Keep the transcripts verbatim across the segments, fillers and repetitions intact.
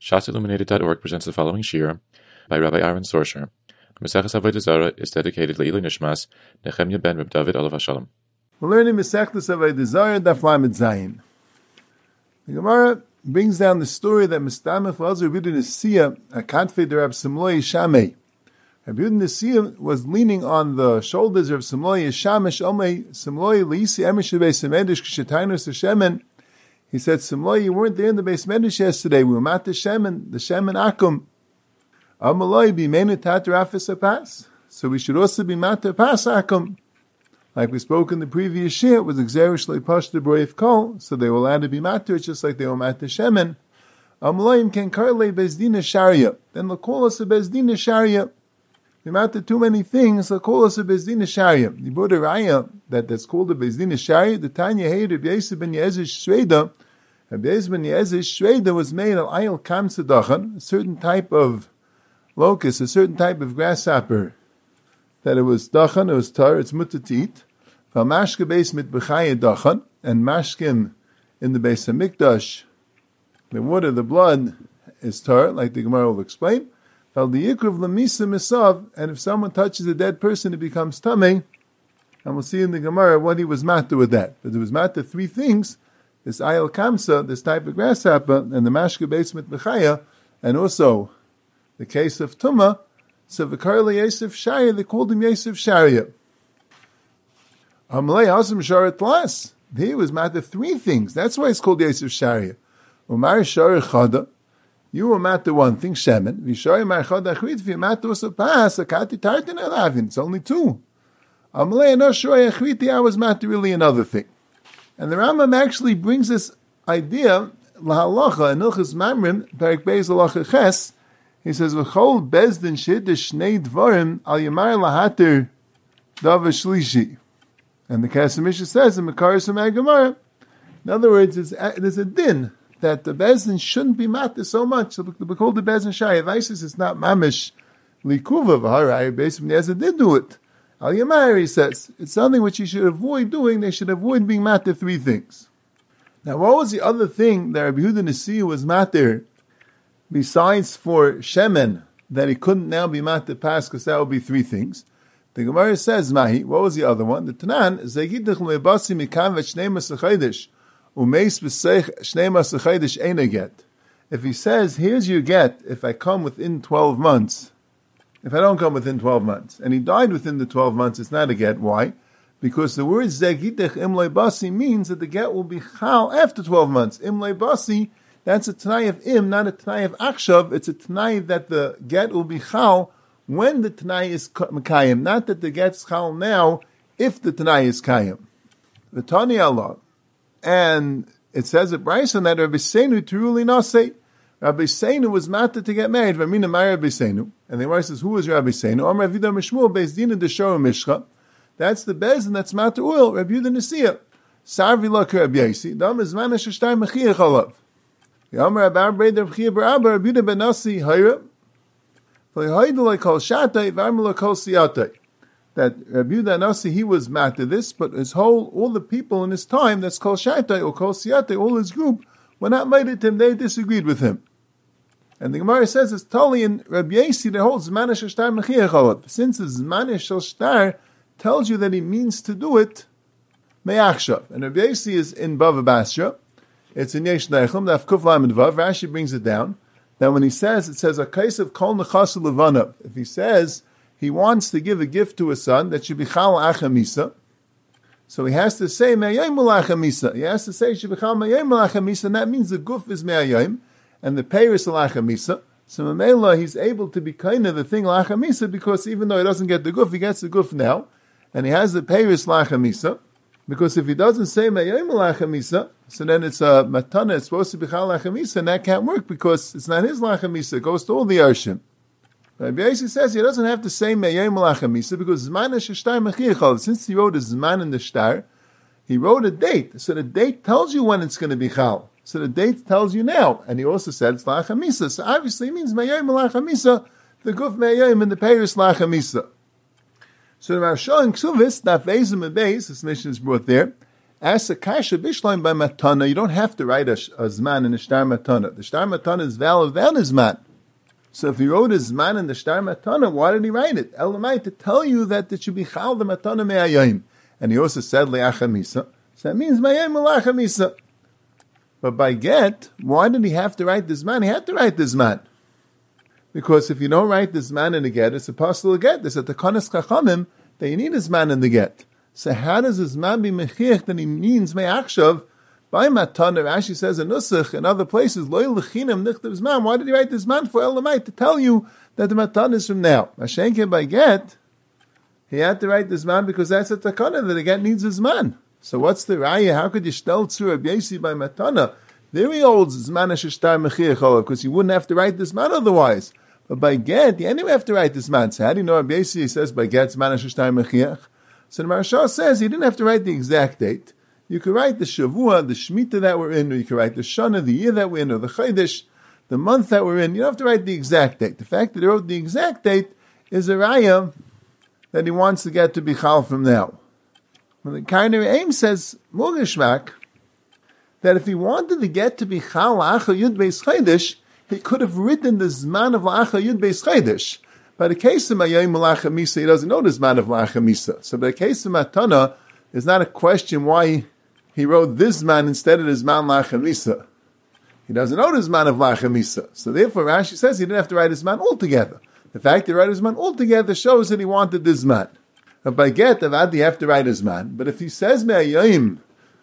Shas Illuminated dot org presents the following shir by Rabbi Aaron Sorsher. Maseches Avodah Zarah is dedicated to Le'ilui Nishmas Nechemya ben Reb David Olav Hashalom. We're learning Masechtas Avodah Zarah Daf Lamed Zayin. The Gemara brings down the story that Mistamech Lazar Rabbi Yehuda Nesiya, a Katfei de Rab Simloi Shamei. Rabbi Yehuda Nesiya was leaning on the shoulders of Simloi Shamesh Omei Simloi Leisi Emesh Beis Medish Kshetainos Shemen. He said, Simloi, you weren't there in the Beis Medish yesterday. We were at the Shemen, the Shemen Akum. Amaloi be menu tater afis apas. So we should also be mater pas akum. Like we spoke in the previous year, it was exerish leipash the brave kol, so they were allowed to be mater, just like they were mater shemen. Amaloim can karle bezdina sharia. Then they'll call us a bezdina sharia. We matter too many things, they'll call us a bezdina sharia. The Buddha Raya, that that's called a bezdina sharia, the Tanya Hey Rabbi Yosef ben Yezish Shveda. Rabbi Yosef ben Yezish Shveda was made of ayil kamsadachan, a certain type of locust, a certain type of grasshopper, that it was dachan, it was tar, it's mutter to eat. Mashke beis mit b'chaya dachan, and mashkim in the Beis Hamikdash, the water, the blood is tar, like the Gemara will explain. Val the yikruv lemisa misav, and if someone touches a dead person, it becomes tamei. And we'll see in the Gemara what he was matter with that. But there was matter three things: this ayel kamsa, this type of grasshopper, and the mashke beis mit b'chaya, and also the case of Tumah. So v'karle Yosef Sharia, they called him Yosef Sharia. Amalei Hasim Sharia Tlas. He was matter three things. That's why it's called Yosef Sharia. Umar Sharia Chada. You were matter one thing, Shemen. V'Sharia Mar Chada Achrit. V'Yim matter was a pass. Akati Tartin Elavin. It's only two. Amalei no Sharia Achriti. I was matter really another thing. And the Rambam actually brings this idea lahalacha in Ilchus Mamrim Perek Beis Halacha Ches. He says, "V'chol bezdin shiddush shnei dvarim al yamar lahater davar shlishi," and the Kasamisha says in Mekaris Gemara. In other words, it's, there's a din that the bezdin shouldn't be matter so much. So we call the bezdin shaya. Isis is not mamish likuva v'harai. Basically, as it did do it. Al yamar, he says, it's something which you should avoid doing. They should avoid being matter three things. Now, what was the other thing that Rabbi Yehuda Nesiya was matter? Besides for Shemen, that he couldn't now be matter pas, because that would be three things. The Gemara says, Mahi, what was the other one? The Tanan, Zegidich lebasi mikan v'shnei masachaydish, umeis b'seich shnei masachaydish eina get. If he says, here's your get, if I come within twelve months, if I don't come within twelve months, and he died within the twelve months, it's not a get. Why? Because the word Zegidich im lebasi means that the get will be chal after twelve months. Im lebasi, that's a Tanai of Im, not a Tanai of Akshav. It's a Tanai that the get will be Chal when the Tanai is Mekayim. Not that the get's Chal now, if the Tanai is Kayim. The Tani Allah. And it says at Bryson that Rabbi Seinu Teruli Nasei. Rabbi Seinu was matter to get married. Vamina Mari Rabbi Seinu. And the Gemara says, who was Rabbi Seinu? Am Rabbi Yehuda Mishmul, Beis Dina Deshora Mishcha. That's the Bez, and that's matter oil. Rabbi Yehuda Nesiya. Sarvi Laka Rabbi Yasi. Dam is Mana Shashtai Mechiyach Alav. That Rabbi Yehuda Nasi, he was matter this, but his whole, all the people in his time, that's called Shatai or called Siyate, all his group, were not made at him, they disagreed with him. And the Gemara says it's Tali and Rabbi Yasi that holds Zmanish Shtar Mechiyach. Since Zmanish Shtar tells you that he means to do it, Me'achshav. And Rabbi Yasi is in Bava Basra. It's in Yesh Neichlam, the Kuf Lamed Vav. Rashi brings it down. That when he says, it says, a case of Kol Nechasa Levana. If he says he wants to give a gift to a son, that should be Chal Achamisa. So he has to say, Me'ayim Achamisa. He has to say, should be Chal Me'ayim Achamisa, and that means the guf is Me'ayim, and the pay is Achamisa. So Mamela, he's able to be kind of the thing Achamisa, because even though he doesn't get the guf, he gets the guf now, and he has the pay is Achamisa. Because if he does't say Me'ayim Lachamisa, so then it's a matana, it's supposed to be Chal Lachamisa, and that can't work because it's not his Lachamisa, it goes to all the Arshim. Rabbi Yossi says he doesn't have to say Me'ayim Lachamisa because Zman Shtar Mechiachal, since he wrote a Zman in the Shtar, he wrote a date. So the date tells you when it's going to be Chal. So the date tells you now. And he also said it's Lachamisa. So obviously it means Me'ayim Lachamisa, the Guf Me'ayim and the Peiris Lachamisa. So the Maharsha in Ksuvis, Daf Ezim and Beis, this mission is brought there, As a kasha bishleim by matana, you don't have to write a, a zman in a shtar matana. The shtar matana is valid without a zman. So if he wrote a zman in the shtar matana, why did he write it? Elamai, to tell you that it should be chal the matana me'ayayim. And he also said le'achamisa. So that means me'ayayim le'achamisa. But by get, why did he have to write this man? He had to write this man. Because if you don't write this man in the get, it's a possible get. There's a takanas chachamim that you need this man in the get. So how does this man be mechich that he means me'achshav? By matana, Rashi says in Nusach and other places, lo l'chinam nichtav zman. Why did he write this man for elamai? To tell you that the matana is from now. Mashenke by get, he had to write this man because that's a takana that the get needs his man. So what's the raya? How could you stel tzur Rabbi Yossi by matana? There he holds zman shtar mechiach because you wouldn't have to write this man otherwise. But by get, you anyway have to write this man. So how do you know Rabbi Yossi says by get zman shtar mechiach? So the Maharshal says he didn't have to write the exact date. You could write the Shavua, the Shemitah that we're in, or you could write the Shana, the year that we're in, or the Chodesh, the month that we're in. You don't have to write the exact date. The fact that he wrote the exact date is a raya that he wants to get to be chal from now. Well, the Karner Aim says, Mugashmak, that if he wanted to get to be chal la'achar Yud Beis Chodesh, he could have written the Zman of la'achar Yud Beis Chodesh. By the case of Mayayim Malacha Misa, he doesn't know the Zman of Malacha Misa. So by the case of Matana, it's not a question why he wrote this man instead of the Zman Malacha Misa. He doesn't know the Zman of Malacha Misa. So therefore Rashi says he didn't have to write his man altogether. The fact that he wrote his man altogether shows that he wanted this man. But by get, Avad, you have to write his man. But if he says Mayayim,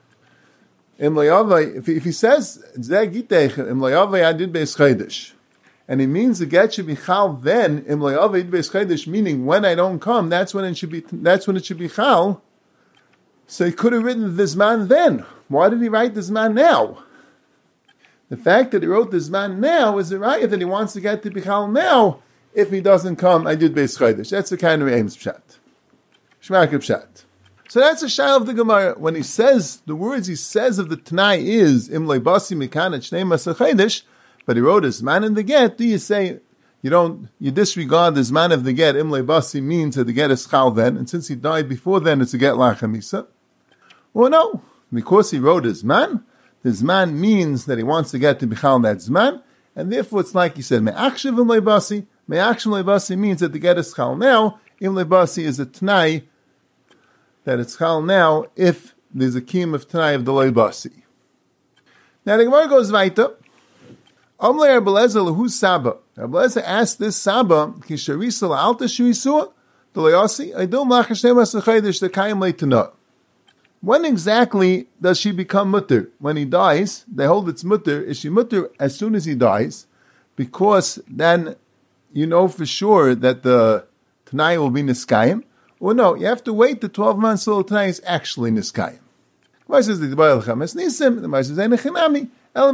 if he, if he says Zeh Gitech, Im Layavai Adid Beis Chodesh, and it means the get should be chal then, im le'aved beis chodesh, meaning when I don't come, that's when it should be, that's when it should be chal. So he could have written this man then. Why did he write this man now? The fact that he wrote this man now is the right that he wants to get to be chal now. If he doesn't come, I did beis chodesh. That's the kind of Aim's pshat. Shmak pshat. So that's a shayla of the Gemara. When he says, the words he says of the Tanai is, im le'basi mikanat shnei masach chodesh, but he wrote his man in the get, do you say, you don't, you disregard this man of the get, Imle Basi means that the get is chal then, and since he died before then, it's a get lachamisa? Well, no, because he wrote his man, his man means that he wants to get to be chal that zman, and therefore it's like he said, me'akshiv Imle Basi, me'akshiv Imle Basi means that the get is chal now, Imle Basi is a t'nai, that it's chal now, if there's a kiyum of t'nai of the loy Basi. Now the Gemara goes weiter. Amle Rabelezer lehu Saba. Rabelezer asked this Saba, Kisharisa la'alta shuisua, the le'asi, Aidum la'chashem ha'sachaydish the kayim le'tana. When exactly does she become mutter? When he dies, they hold it's mutter. Is she mutter as soon as he dies? Because then you know for sure that the Tanai will be niskayim. Or no, you have to wait the twelve months till the Tanai is actually niskayim. The Gemara says, the Gemara says, Einechinami.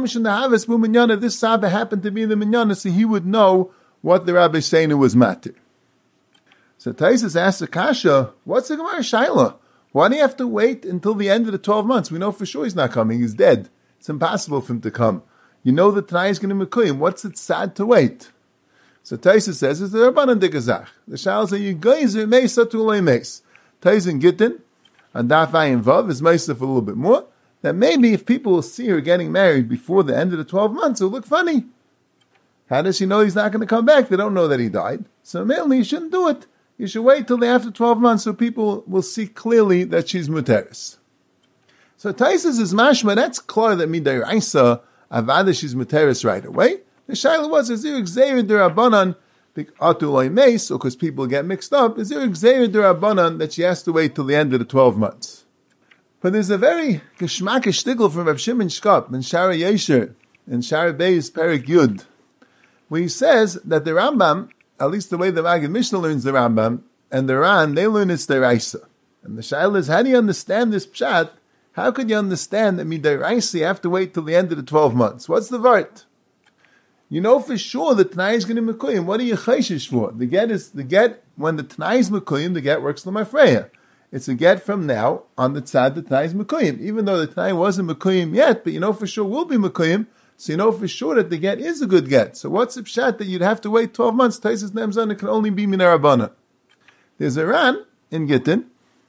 If this Saba happened to be the minyana, so he would know what the Rabbi is saying it was matter. So Taisus asks the Kasha, what's the Gemara Shaila? Why do you have to wait until the end of the twelve months? We know for sure he's not coming, he's dead. It's impossible for him to come. You know the Tanai is going to be Mekuyim. What's it sad to wait? So Taisus says, it's the Rabbanan de Gazach. The Shaila says, you guys are Meisa to Lay Meis. Taisus in Gittin, and Daf Ayin Vav is Meisa for a little bit more. That maybe if people will see her getting married before the end of the twelve months, it'll look funny. How does she know he's not going to come back? They don't know that he died. So mainly you shouldn't do it. You should wait till the after twelve months so people will see clearly that she's muteris. So Taisus is mashma, that's clear that midayraisa, avada she's muteris right away. The shaila was, is there exeir derabanan, atulay meis, or because people get mixed up, is there exeir derabanan that she has to wait till the end of the twelve months? But there's a very geschmackish shtigl from Rav Shimon Shkop in Shara Yesher, in Shara Beis Perik Yud, where he says that the Rambam, at least the way the Maggid Mishnah learns the Rambam, and the Ran, they learn it's deraisa. And the shaila is, how do you understand this pshat? How could you understand that midaraisa you have to wait till the end of the twelve months? What's the vart? You know for sure the Tanai is going to be Mekuyim. What are you chayshish for? The get is, the get, when the Tanai is Mekuyim, the get works l'mafreya. It's a get from now on the tzad the Tanai is Mekuyim. Even though the Tanai wasn't Mekuyim yet, but you know for sure will be Mekuyim, so you know for sure that the get is a good get. So what's the pshat that you'd have to wait twelve months? Taisus Nemzana can only be Minarabana. There's a Ran in Gittin.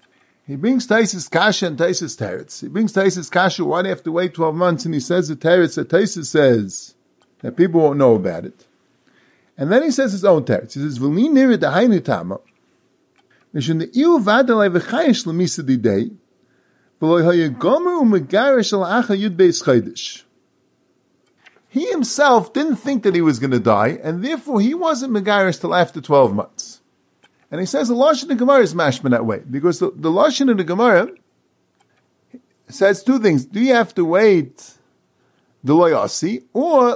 He brings Taisus Kasha and Taisus Teretz. He brings Taisus Kasha, why do you have to wait twelve months? And he says the Teretz that Taisus says that people won't know about it. And then he says his own Teretz. He says, V'li nira d'hainu tama, Mishun de'iu vadalei v'chayish l'misa didei, v'loi hayagomer u'megarish al-acha yud beis chaydish. He himself didn't think that he was going to die, and therefore he wasn't megarish till after twelve months. And he says the Lashon of the Gemara is mashman that way, because the, the Lashon of the Gemara says two things. Do you have to wait the loyasi, or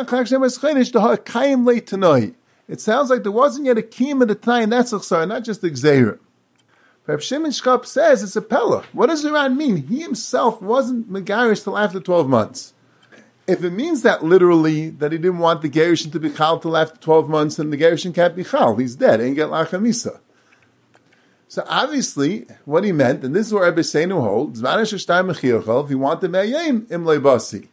it sounds like there wasn't yet a kiyum at the time, that's a not just a gzeira. Reb Shimon Shkop says it's a pella. What does Iran mean? He himself wasn't megarish till after twelve months. If it means that literally, that he didn't want the Gerushin to be chal till after twelve months, then the Gerushin can't be chal. He's dead. Ain't get lachamisa. So obviously, what he meant, and this is where Rebbe Seinu holds, if he wanted me'ayim, im leibasi.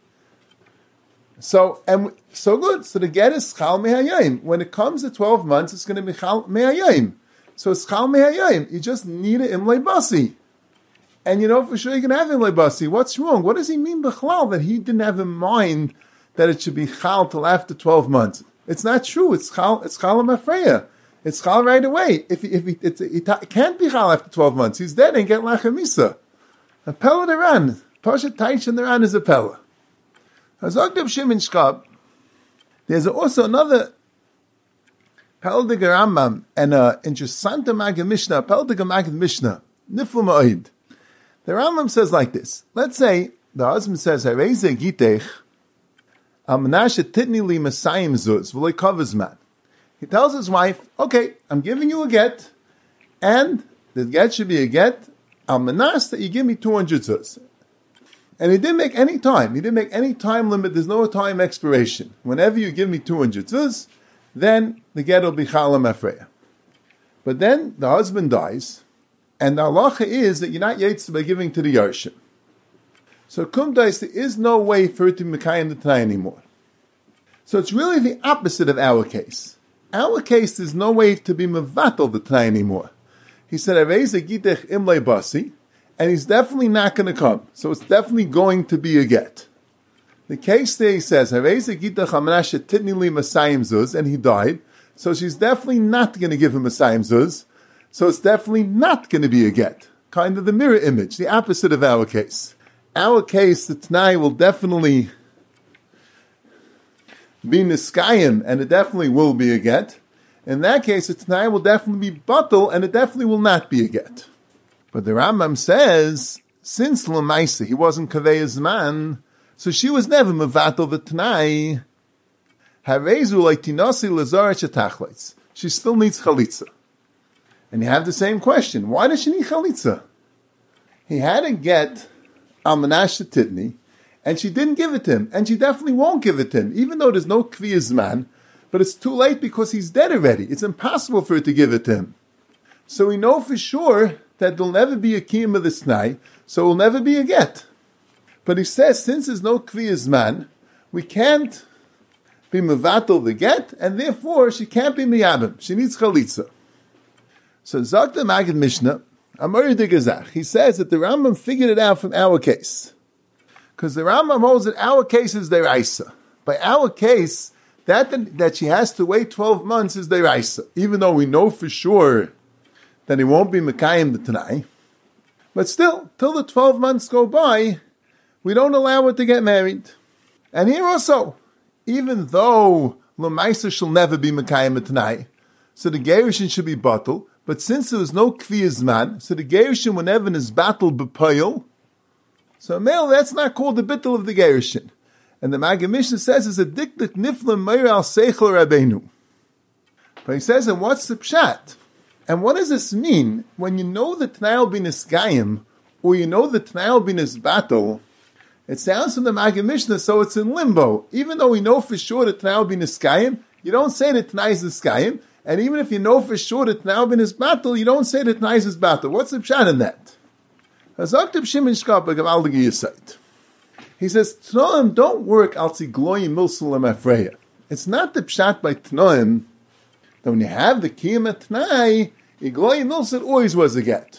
So, and so good. So the get is chal me'ayim. When it comes to twelve months, it's going to be chal me'ayim. So it's chal me'ayim. You just need it im leibasi. And you know for sure you can have him lebasi. What's wrong? What does he mean b'chlal that he didn't have in mind that it should be chal till after twelve months? It's not true. It's chal. It's chal mafreya. It's chal right away. If if he, it's, it, it can't be chal after twelve months, he's dead and get lachamisa. A pella deran. Pasha taich and deran is a pella. Hazogdeb Shimon Shkab. There's also another pella de Rambam and a interesante Magid Mishnah. Pella de Magid Mishnah. Niflu ma'id. The Rambam says like this. Let's say the husband says, "Hareze gitech al menashe titni li masayim zuz v'loy kavaz man." He tells his wife, "Okay, I'm giving you a get, and the get should be a get al menas that you give me two hundred zuz." And he didn't make any time. He didn't make any time limit. There's no time expiration. Whenever you give me two hundred zuz, then the get will be chalam afreya. But then the husband dies. And the halacha is that you're not yaitz by giving to the Yarshim. So kumdais, there is no way for it to be mekayim the Tanai anymore. So it's really the opposite of our case. Our case, there's no way to be mevatel the Tanai anymore. He said, Areza gitech imlei basi, and he's definitely not going to come. So it's definitely going to be a get. The case there, he says, Areza gitech hamanashe titni li masayim zuz, and he died. So she's definitely not going to give him masayim zuz. So it's definitely not going to be a get. Kind of the mirror image, the opposite of our case. Our case, the Tanai will definitely be niskayim, and it definitely will be a get. In that case, the Tanai will definitely be batal, and it definitely will not be a get. But the Rambam says, since Lamaisa, he wasn't Kavei's man, so she was never mevatal the Tanai. Harezu leitinasi lazaret shetachleitz. She still needs chalitza. And you have the same question. Why does she need chalitza? He had to get al menash titni, and she didn't give it to him. And she definitely won't give it to him, even though there's no kviyaz man. But it's too late because he's dead already. It's impossible for her to give it to him. So we know for sure that there'll never be a kiyum of the snai, so it will never be a get. But he says, since there's no kviyaz man, we can't be mevatel the get, and therefore she can't be miyabim. She needs chalitza. So Zok the Magid Mishnah, Amori de Gazach, he says that the Rambam figured it out from our case. Because the Rambam holds that our case is deraisa. By our case, that that she has to wait twelve months is deraisa. Even though we know for sure that he won't be Mekayim the Tanai. But still, till the twelve months go by, we don't allow her to get married. And here also, even though Lamaisa shall never be Mekayim the Tanai, so the Gerushin should be bottled. But since there was no kviyaz man, so the gerushin whenever is battle b'poil, so male that's not called the bittul of the gerushin. And the Magid Mishnah says it's a dikdik nifla meir al seichel rabbeinu. But he says, and what's the pshat? And what does this mean when you know the Tanai will be niskayim, or you know the Tanai will be nisbattle? It sounds from the Magid Mishnah, so it's in limbo. Even though we know for sure that Tanai will be niskayim, you don't say that Tanai is niskayim. And even if you know for sure that now been his battle, you don't say that nice is battle. What's the pshat in that? He says, Tnoim don't work al tzigloyim milsulam afreya. It's not the pshat by Tnoim that when you have the kiyam at Tnai, igloyim milsul always was a get.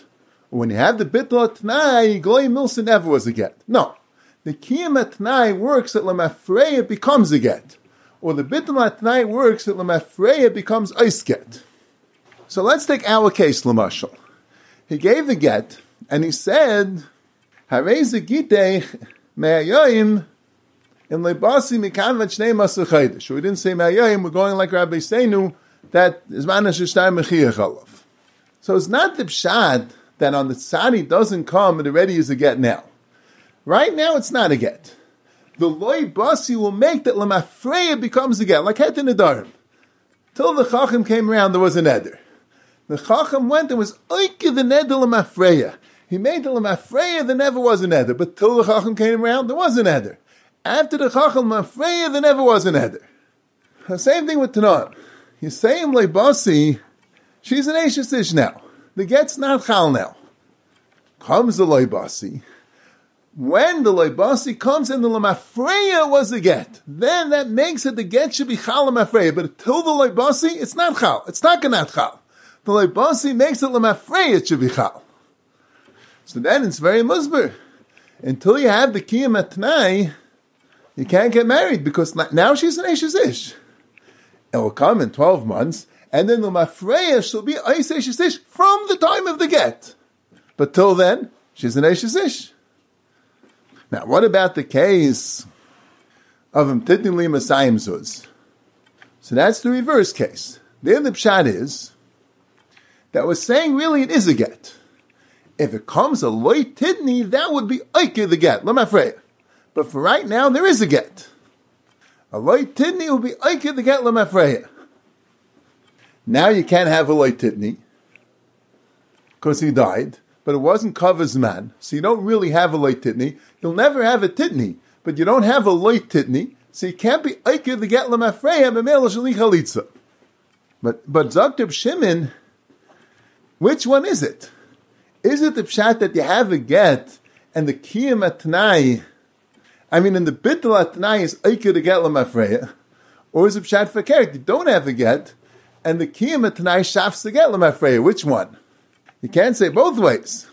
When you have the bittul atnai, Goy Milsa never was a get. No. The kiyum atnai works that lemafreya becomes a get. Or the bittul atnai works that lemafreya becomes ice get. So let's take our case, Lamashal. He gave the get, and he said, Harei zegitei me'ayoyim in lebasi mikanvat shnei masach chaydish. We didn't say me'ayoyim, we're going like Rabbi Seinu, that is manash sh'shtar mechiyach alav. So it's not the pshad that on the tzadi doesn't come and already is a get now. Right now it's not a get. The loy basi will make that lemafreya becomes a get, like het in the darim. Till the chacham came around, there was an eder. The chacham went and was oike the neder lemafreya. He made the lemafreya, there never was an eder. But till the chacham came around, there was an eder. After the chacham lemafreya, there never was an eder. The same thing with Tanan. You say him loy basi, she's an Eishes Ish now. The get's not chal now. Comes the loy basi. When the loy basi comes and the lemafreya was a get, then that makes it the get should be chal lemafreya. But until the loy basi, it's not chal. It's not gonna chal. The loy basi makes it lemafreya, it should be chal. So then it's very musber. Until you have the kiyum atnai, you can't get married because now she's an Eishes Ish. It will come in twelve months. And then the mafreya shall be Eis Eishes Ish from the time of the get. But till then, she's an Eishes Ish. Now, what about the case of Im Titni Li Masayim Zuz? So that's the reverse case. There the pshat is that we're saying really it is a get. If it comes a loy tidni, that would be Eike the get, lemafreya. But for right now, there is a get. A loy tidni will be Eike the get, lemafreya. Now you can't have a loy titni, because he died, but it wasn't Kavaz man, so you don't really have a loy titni. You'll never have a titni, but you don't have a loy titni, so you can't be Eike the get lemafreya, b'mela shali chalitza. But, but Zokter Shimon, which one is it? Is it the pshat that you have a get, and the kiyum atnai, I mean in the bittul atnai is Eike the get lemafreya, or is it pshat fakert, you don't have a get, and the kiyum atnai shafs the get lemafreya. Which one? You can't say both ways.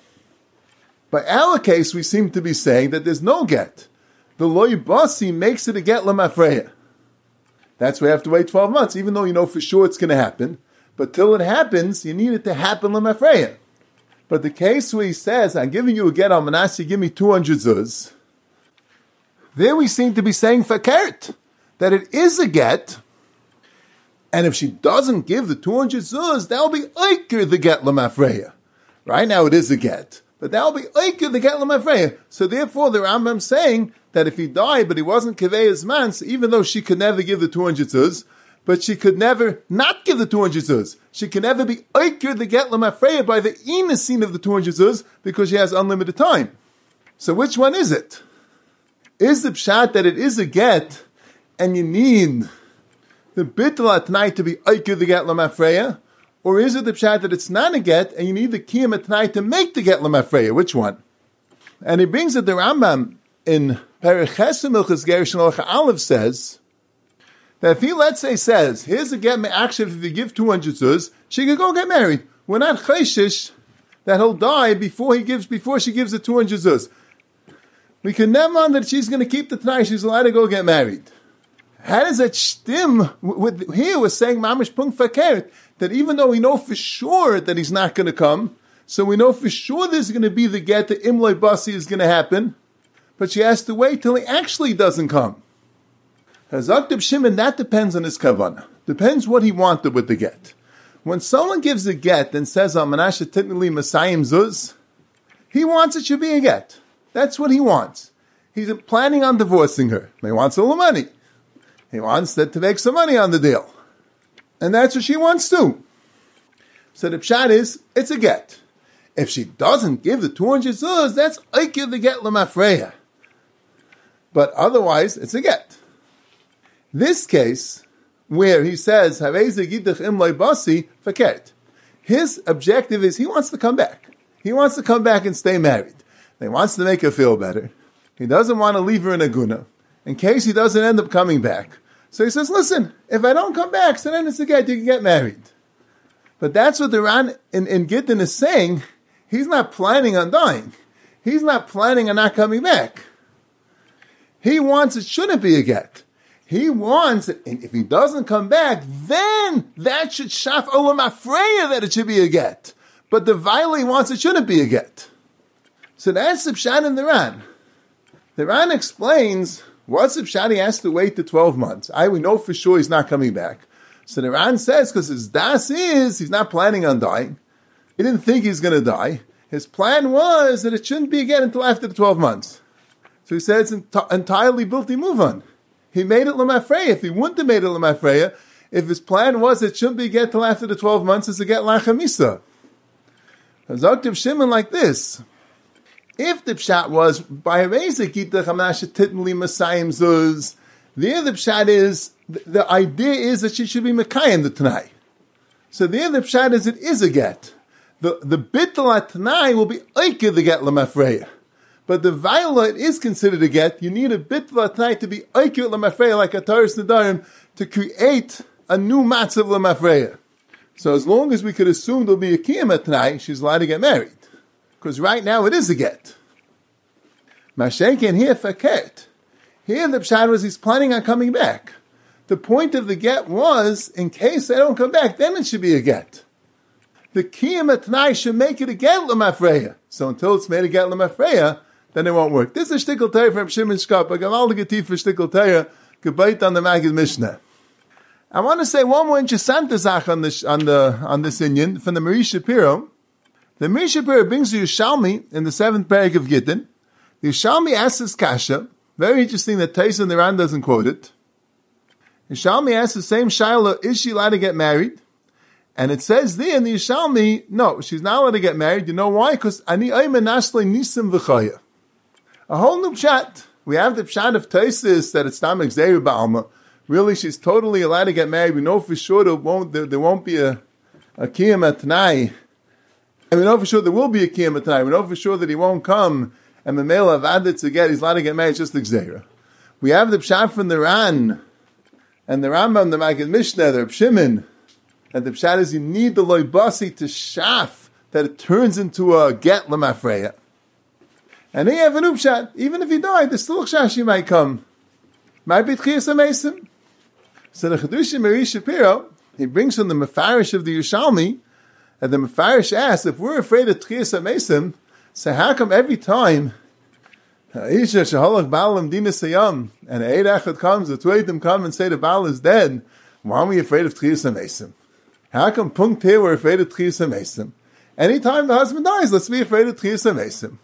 By our case, we seem to be saying that there's no get. The loy basi makes it a get lemafreya. That's why you have to wait twelve months, even though you know for sure it's going to happen. But till it happens, you need it to happen lemafreya. But the case where he says, I'm giving you a get on Manasseh, give me two hundred zuz, there we seem to be saying fakert, that it is a get. And if she doesn't give the two hundred zuz, that'll be Eiker the get lemafreya. Right now it is a get, but that'll be Eiker the get lemafreya. So therefore the Rambam saying that if he died, but he wasn't Kavei's man, so even though she could never give the two hundred zuz, but she could never not give the two hundred zuz. She can never be Eiker the get lemafreya by the inesin of the two hundred zuz, because she has unlimited time. So which one is it? Is the pshat that it is a get, and you need the bittul atnai to be Eiker the get lemafreya, or is it the pshat that it's not a get, and you need the kiyum atnai to make the get lemafreya? Which one? And he brings it, the Rambam in Perich Chesed Milchus Gerushin Halacha Aleph says that if he, let's say, says, here's a get me'achshav, if you give two hundred zuz, she could go get married. We're not chayshish that he'll die before he gives, before she gives the two hundred zuz. We can never on that she's going to keep the t'nai, she's allowed to go get married. How does that stim with, here we're saying mamish pung fakert, that even though we know for sure that he's not going to come, so we know for sure there's going to be the get, the imloy basi is going to happen, but she has to wait till he actually doesn't come. Hazak Shimon, that depends on his kavanah. Depends what he wanted with the get. When someone gives a get and says, Amanasha Titnili Masayim Zuz, he wants it should be a get. That's what he wants. He's planning on divorcing her. He wants a little money. He wants that to make some money on the deal. And that's what she wants too. So the pshat is, it's a get. If she doesn't give the two hundred zuz, that's Eiker the get lemafreya. But otherwise, it's a get. This case, where he says, basi his objective is he wants to come back. He wants to come back and stay married. He wants to make her feel better. He doesn't want to leave her in a guna, in case he doesn't end up coming back. So he says, listen, if I don't come back, so then it's a get, you can get married. But that's what the Ran in, in Gittin is saying. he's not planning on dying. He's not planning on not coming back. He wants it shouldn't be a get. He wants it, and if he doesn't come back, then that should shaf olam afreya that it should be a get. But the Vaila wants it shouldn't be a get. So that's the Pshat in the Ran. The Ran explains what's the Pshat he has to wait to twelve months. I we know for sure he's not coming back. So the Ran says because his das is he's not planning on dying. He didn't think he's going to die. His plan was that it shouldn't be again until after the twelve months. So he said it's ent- entirely built to move on. He made it Lamafreya. If he wouldn't have made it Lamafreya, if his plan was it shouldn't be get till after the twelve months, is to get Lachamisa. Zaktiv Shimon like this. If the Pshat was, by a Rezik, Gita Chamasha Titnli Masayim Zuz, the other Pshat is, the, the idea is that she should be Mekayim the Tanai. So the other Pshat is it is a get. The, the Bittul at Tanai will be Oike the get Lamafreya. But the Viola, it is considered a get. You need a Bittul at Tanai to be Oike Lamafreya, like a Taurus Nadarim, to create a new Matzav Lamafreya. So as long as we could assume there'll be a Kiyam at Tanai, she's allowed to get married. Because right now it is a get. Mashenkin here faket. Here the Pshat was he's planning on coming back. The point of the get was, in case they don't come back, then it should be a get. The Kiyam at Tanai should make it a get L'mafreya. So until it's made a get L'mafreya, then it won't work. This is a shtickle Torah from Shimon Shkop. I got all the getif for shtickle Torah, gebait on the Maggid Mishnah. I want to say one more interesting zach on this, on the, on this Indian from the Mari Shapiro. The Mari Shapiro brings you Yushalmi in the seventh parak of Gittin. The Yushalmi asks his kasha. Very interesting that Taisa in the Ran doesn't quote it. Yushalmi asks the same Shiloh, is she allowed to get married? And it says there in the Yushalmi, no, she's not allowed to get married. You know why? Because ani ayman nashle nisim v'chaya. A whole new pshat. We have the pshat of Taisis that it's Tamek Zeir Ba'alma. Really, she's totally allowed to get married. We know for sure there won't, there, there won't be a, a Kiyam at Tanai. And we know for sure there will be a Kiyam at Tanai. We know for sure that he won't come and the male of Adit to get, he's allowed to get married just like Zera. We have the Pshat from the Ran and the Rambam, the Maggid Mishnah, the Reb Shimon. And the Pshat is you need the Loibasi to shaf that it turns into a get Lamafreya. And here you have a new Pshat. Even if he died, there's still a Shashi might come. Might be Tchiyas HaMesim. So the Chedush Mari Shapiro, he brings from the Mefarish of the Yushalmi, and the Mefarish asks, if we're afraid of Tchiyas HaMesim, so how come every time Isha Shaholach Baalam Dina Sayam, and Eid Echad comes, the two of them come and say the Baal is dead, why are we afraid of Tchiyas HaMesim? How come Punkt here we're afraid of Tchiyas HaMesim? Anytime the husband dies, let's be afraid of Tchiyas HaMesim.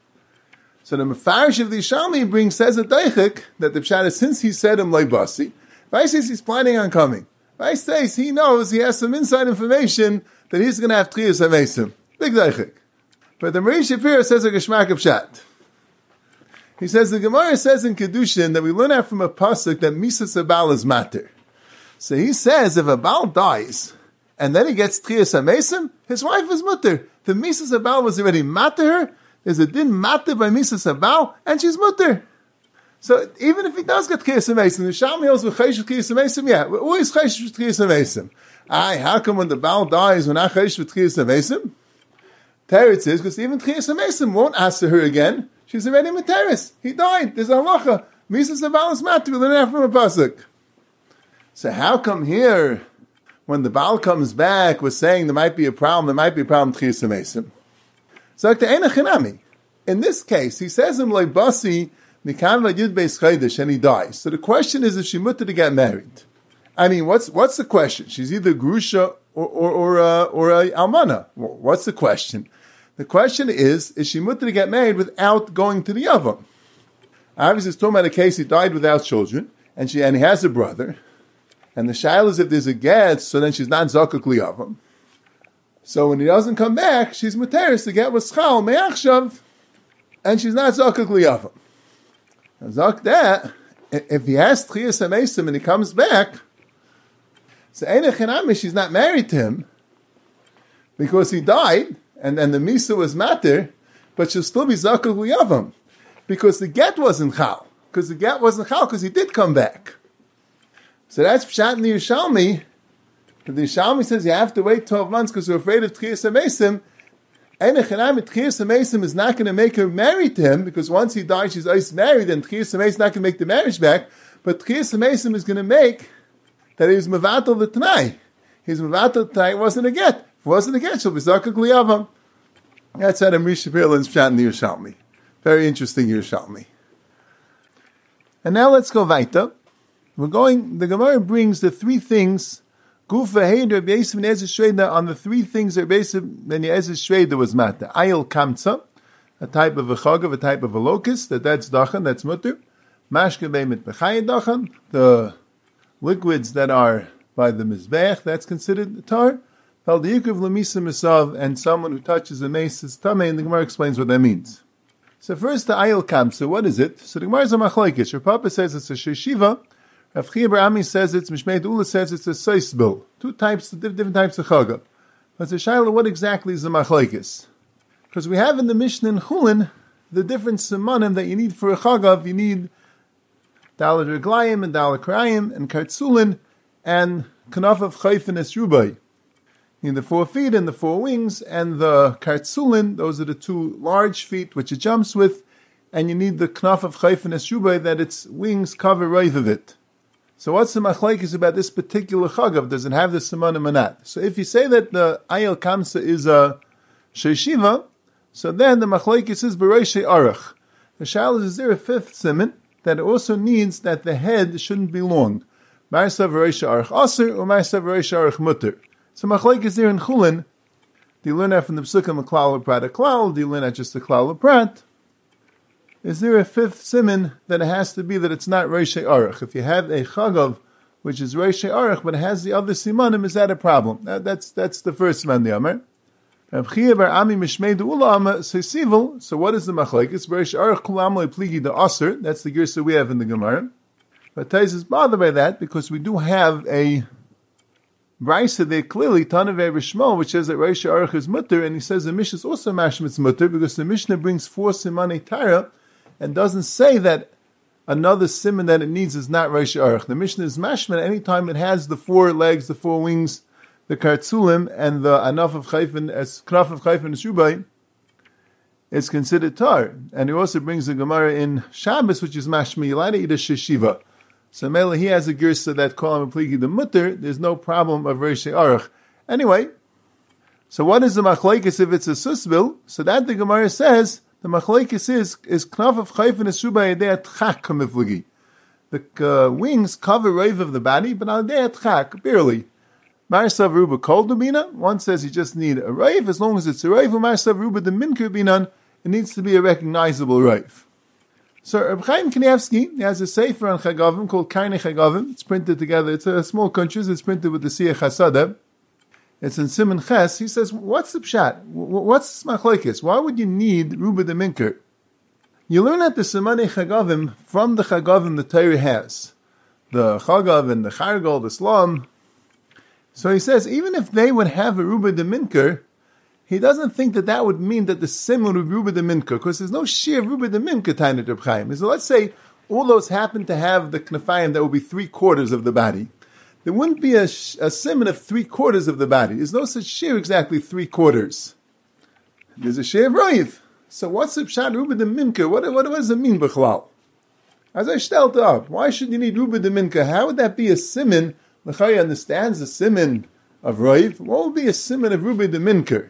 So the Mefarish of the Yishalmi brings, says a Deichik, that the Pshat is, since he said him Leibasi, Vai says he's planning on coming. Vai says he knows, he has some inside information that he's going to have Tchiyas HaMesim. Big Deichik. But the Mari Shapiro says a Geshmak of Pshat. He says the Gemara says in Kedushin that we learn out from a pasuk that Misas Abal is matter. So he says if a Baal dies, and then he gets Tchiyas HaMesim, his wife is mutter. The Misas Abal was already matter her, there's a din matter by Misas Abal, and she's mutter. So even if he does get Tchiyas HaMesim, the Shalmi holds with Chayish Tchiyas HaMesim, yeah, we're always Chayish with Tchiyas HaMesim. Aye, how come when the Baal dies, we're not Chayish with Tchiyas HaMesim? Teretz is, because even Tchiyas HaMesim won't answer her again. She's already Materis. He died. There's a halacha. Misas Abal is matter. We learn that from a pasuk. So how come here, when the Baal comes back, we're saying there might be a problem, there might be a problem with Tchiyas HaMesim? So in this case, he says him like Basi, Mikan Vayud Beis Chaydish, and he dies. So the question is if she mutter to get married. I mean, what's what's the question? She's either Grusha or or or, uh, or a Almana. What's the question? The question is, is she mutter to get married without going to the Yavam? Obviously, it's talking about a case he died without children, and she and he has a brother. And the shaila is if there's a get, so then she's not zakuk liyavam. So when he doesn't come back, she's muteris to get with schal me'achshav, and she's not zakuk liyavam. Zak that, if he has tchiyas hamesim and he comes back, so einach enami, she's not married to him, because he died, and, and the misa was matter, but she'll still be zakuk liyavam, because the get wasn't chal, because the get wasn't chal, because he did come back. So that's Pshat in the Yushalmi. The Yushalmi says you have to wait twelve months because you're afraid of Tchiyas HaMesim. And Tchias HaMesim is not going to make her married to him, because once he dies, she's always married, and Tchias HaMesim is not going to make the marriage back, but Tchias HaMesim is going to make that he was Mevatel the Tanai. He's Mevatel the Tanai, it wasn't a get. If it wasn't a get, she'll be Zakak Liyavam. That's how the Amri Shapir learns Pshat in the Yerushalmi. Very interesting Yerushalmi. And now let's go weiter. We're going, the Gemara brings the three things, Gufa Heid, Rabbi Yosef and Ezra Shreida, on the three things Rabbi Yosef and Ezra Shreida was mata. Ayil Kamtza, a type of a chagav, a type of a locust, that that's dachan, that's mutter. Mashke Beimit Bechayit dachan, the liquids that are by the Mizbech, that's considered tar. Pel Diyukav Lamisa Misav, and someone who touches the mace is Tameh, and the Gemara explains what that means. So first the Ayil Kamtza, what is it? So the Gemara is a machlokes. Your Papa says it's a sheshiva. Rav Chia bar Ami says it's, Mishmei Ula says it's a seisbil. Two types, different types of chagav. But the Shaila, what exactly is the machlokes? Because we have in the Mishnah in Chulin the different simanim that you need for a chagav. You need dalet reglayim and dalet krayim and kartzulin and kanaf of chayf and esrubai. You need the four feet and the four wings and the kartzulin. Those are the two large feet which it jumps with. And you need the knaf of chayf and esrubai that its wings cover right of it. So what's the machlekes about this particular chagav? Does it have the simanim or not? So if you say that the ayil kamsa is a sheshiva, so then the machlekes is b'reishei arach. The shal is there a fifth siman that it also needs that the head shouldn't be long. Ma'asav b'reishei arach aser or ma'asav b'reishei arach mutter. So machlekes there in Chulin. Do you learn that from the psukim of klal or prat of klal? Do you learn that just the klal or prat? Is there a fifth siman that it has to be that it's not Reishei Arach? If you have a chagav, which is Reishei Arach, but it has the other simanim, is that a problem? That, that's that's the first siman, the Amar. Rav Chia bar Ami Mishmei Ula Ama Seisivil. So what is the machlekes? Reishei Arach Kulam Le Pligi the Aser. That's the girsa we have in the Gemara. But Tais is bothered by that because we do have a brisa there clearly, Tanavei Rishmo, which says that Reishei Arach is mutter, and he says the Mishnah is also mashmitz mutter because the Mishnah brings four simanei Tara and doesn't say that another siman that it needs is not Reish Arach. The Mishnah is mashman any time it has the four legs, the four wings, the kartzulim, and the anaf of chayfin, as knaf of chayfin shubay, it's considered tar. And he also brings the Gemara in Shabbos, which is mashmi yilada ida sheshiva. So Mela, he has a girsa that call him a pligi the mutter. There's no problem of Reish Arach. Anyway, so what is the machlekes if it's a susbil? So that the Gemara says, the machlekes is is knaf of chayfin esruba yedei atchak kamiflagi. The uh, wings cover rave of the body, but on yedei atchak barely. Marsav ruba kol dubina. One says you just need a rave as long as it's a rave. Marsav ruba the minker binan. It needs to be a recognizable rave. So Reb Chaim Kanievsky has a sefer on chagavim called Kainei Chagavim. It's printed together. It's a small countries. It's printed with the Siyach Hasadeh. It's in Simon Ches. He says, what's the pshat? What's this machlekes? Why would you need Ruba the Minker? You learn at the Simanei Chagavim from the Chagavim the Torah has. The Chagav and the Chargol, the Slam. So he says, even if they would have a Ruba the Minker, he doesn't think that that would mean that the Simon would be Ruba the Minker, because there's no sheer Ruba the Minker time at Reb Chaim. So let's say all those happen to have the knafayim that would be three quarters of the body. There wouldn't be a, a simon of three quarters of the body. There's no such shear exactly three quarters. There's a shear of Rav. So what's the pshat Ruba the Minker? What, what, what does it mean, B'chlal? As I stelled up, why should you need Ruba the Minker? How would that be a simon? L'chari understands the simon of Rav. What would be a simon of Ruba the Minker?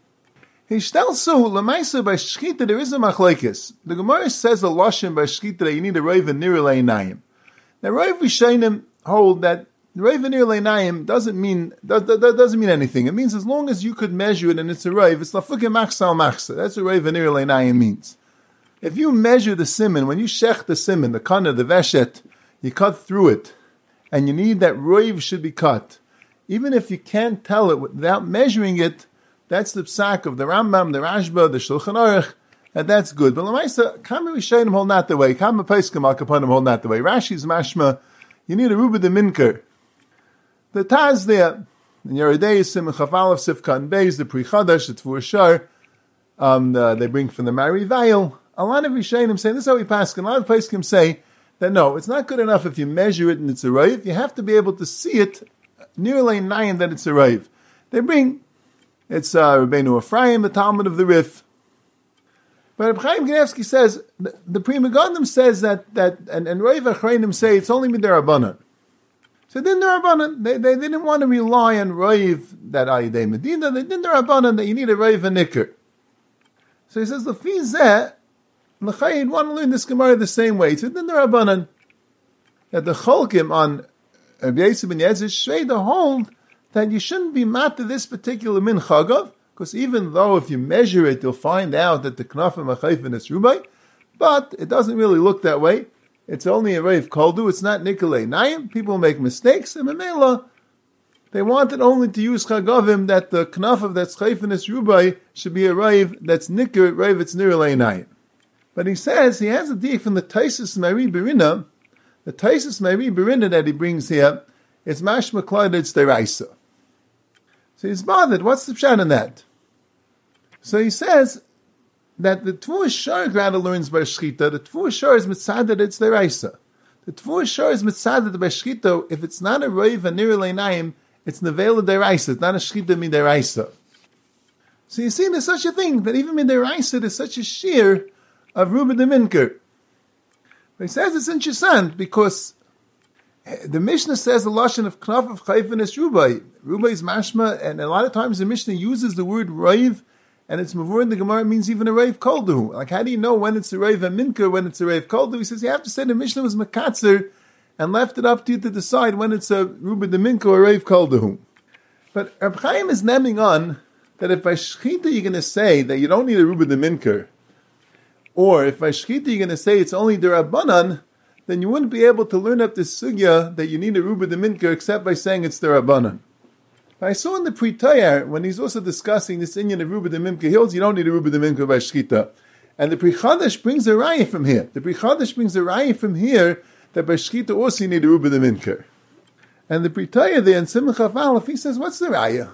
He stellt so, l'maisa by shchita there is a machlekes. The Gemara says a lashon by shchita that you need a Rav and nir le'inayim. Now Rav Rishonim hold that the Rav Nir Leinayim doesn't mean does, does, doesn't mean anything. It means as long as you could measure it and it's a Rav, it's lafuke machsa al machsa. That's what Rav Nir Leinayim means. If you measure the siman, when you shech the siman, the kana, the veshet, you cut through it, and you need that Rav should be cut. Even if you can't tell it without measuring it, that's the psak of the Rambam, the Rashba, the Shulchan Aruch, and that's good. But l'maisa, Kama Rishonim hold not the way. Kama Peskim Al Kapanim hold not the way. Rashi's mashma, you need a Ruba the Minker. The Taz there, in Yeridei Simon Chafal of Sifkan Beis, the Pri Chadash, the Tvur Shar, um, the, they bring from the Mari Vail. A lot of Rishonim say, this is how we pass, and a lot of Peskim say that no, it's not good enough if you measure it and it's a rave. You have to be able to see it near Lein Nayin that it's a rave. They bring It's uh, Rabbeinu Ephraim, the Talmud of the Rif. But Reb Chaim Kanievsky says, the, the Pri Megadim says that, that and, and Rav Achreinim say it's only midirabanan. So then derabanan, they, they, they didn't want to rely on Rav that Ayidei Medina, they did derabanan that you need a Rav and Nikr. So he says, the Fizeh, L'chayid want to learn this Gemara the same way. So then derabanan, that the Cholkim on Rabbi Yosef ben Yezer Shveda hold that you shouldn't be mad to this particular min chagav, because even though if you measure it, you'll find out that the knafim achayfin is rubai, but it doesn't really look that way. It's only a reiv koldu, it's not nikolay nayim. People make mistakes, and Mamela, they wanted only to use chagavim that the knafim that's chayfin is rubai should be a reiv that's nikr, reiv it's niralay nayim. But he says, he has a deek from the Taisus Mari Berina, the Taisus Mari Berina that he brings here, it's mashma klad, it's deraisa. So he's bothered, what's the pshat in that? So he says that the Tvuah Shor Grada learns by Shchita, the Tvuah Shor is mitzad that it's deraisa. The Tvuah Shor is mitzad that by Shchita, if it's not a roiv and nir leinayim, it's nevela deraisa, it's not a Shchita mi deraisa. So you see, there's such a thing, that even mi deraisa, there's such a shear of Ruba de Minker. But he says it's interesting, because the Mishnah says the lashon of knaf of chayfin is rubai. Rubai is mashma, and a lot of times the Mishnah uses the word raiv, and it's mavur in the Gemara means even a raiv koldu. Like, how do you know when it's a raiv and minker, when it's a raiv koldu? He says you have to say the Mishnah was makatzer and left it up to you to decide when it's a ruba de minker or raiv koldu. But Reb Chaim is naming on that if by shchita you're going to say that you don't need a ruba de minker, or if by shchita you're going to say it's only derabanan, then you wouldn't be able to learn up this sugya that you need a ruba de minker except by saying it's derabanan. I saw in the Pri Tayar, when he's also discussing this inyan of ruba de minker, he holds you don't need a ruba de minker by shchita. And the Pri Chadash brings a raya from here. The Pri Chadash brings a raya from here that by shchita also you need a ruba de minker. And the Pri Tayar there in Simcha Chaf Aleph, he says, what's the raya?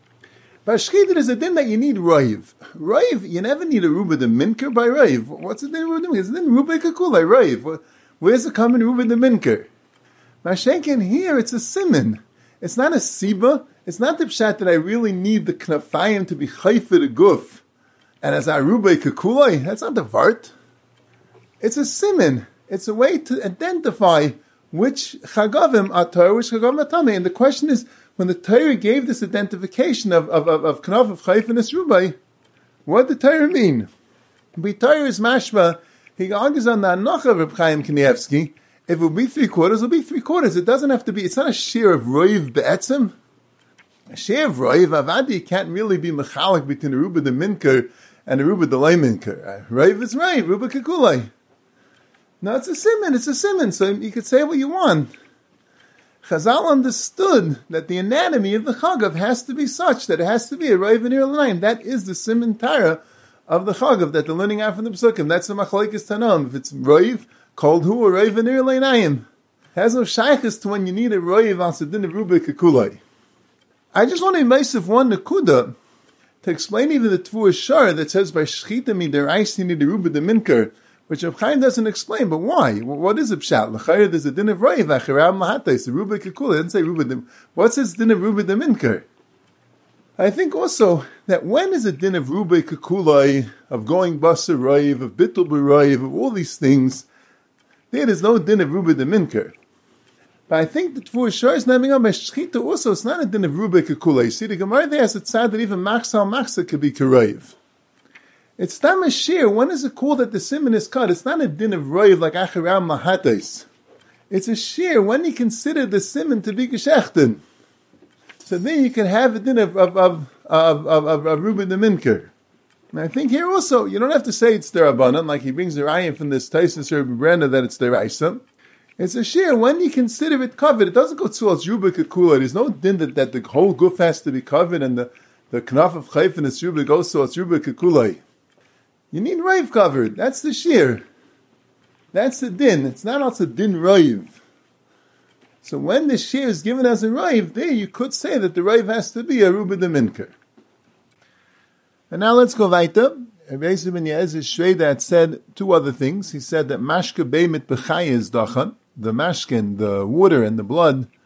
By shchita there's a din that you need raiv. Raiv, you never need a ruba de minker by raiv. What's the din of ruba de minker? It's the din ruba kakulai raiv. Where's the common ruba de minker? Mashenkin here, it's a siman. It's not a siba. It's not the pshat that I really need the knafayim to be chayfer the guf. And as I ruba kakulai, that's not the vart. It's a siman. It's a way to identify which chagavim are Torah, which chagavim are tamei. And the question is, when the Torah gave this identification of of of, of knaf of chayfer and rubai, what did the Torah mean? The Torah is mashma. He argues on the Anocha of Reb Chaim Kanievsky. If it will be three quarters, it will be three quarters. It doesn't have to be, it's not a shear of roiv be'etzim. A shear of roiv, avadi, can't really be mechalik between the ruba de minker and the ruba de lay minker. Roiv is roiv, ruba kakulai. No, it's a siman, it's a siman, so you could say what you want. Chazal understood that the anatomy of the chagav has to be such that it has to be a roiv and irlanayim. That is the siman tara of the chagav that they're learning out from the psukim. That's the machlokes tanam. If it's roiv, called who or roiv and irlanayim, has no shaykhs to when you need a roiv on sedin of ruba kakulai. I just want to make one nekuda to explain even the Tvuah Shor that says by shchita mi deraisa you need a ruba de minker, which Reb Chaim doesn't explain. But why? What is a pshat? L'chayr there's a din of roiv achirav mahatais. The ruba kakulai. It doesn't say ruba de. What's this din of ruba de minker? I think also that when is a din of ruba kakulai, of going basa roiv, of bittul b'roiv, of all these things, there is no din of ruba de minker. But I think the Tvuah Shor is naming up by shchita also. It's not a din of ruba kakulai. See, the Gemara there has a tzad that even machsal machsa could be kareiv. It's tam a shear. When is it called that the siman is cut? It's not a din of roiv like acharam mahatais. It's a shear when you consider the siman to be geshechten. So then you can have a din of of of of of, of, of ruba de minker. And I think here also you don't have to say it's derabanan like he brings the rayim from this Taisus Rebbe Brenda that it's deraisa. It's a shear when you consider it covered. It doesn't go to as ruba kakula. There's no din that, that the whole guf has to be covered and the, the knaf of chayf and its ruba goes to as ruba kakula. You need raiv covered. That's the shear. That's the din. It's not also din raiv. So when the shear is given as a raiv, there you could say that the raiv has to be a ruba de minker. And now let's go weiter. Rabbi Yosef ben Yezer Shveda had said two other things. He said that mashke beimit b'chaya is dachan. The mashkin, the water and the blood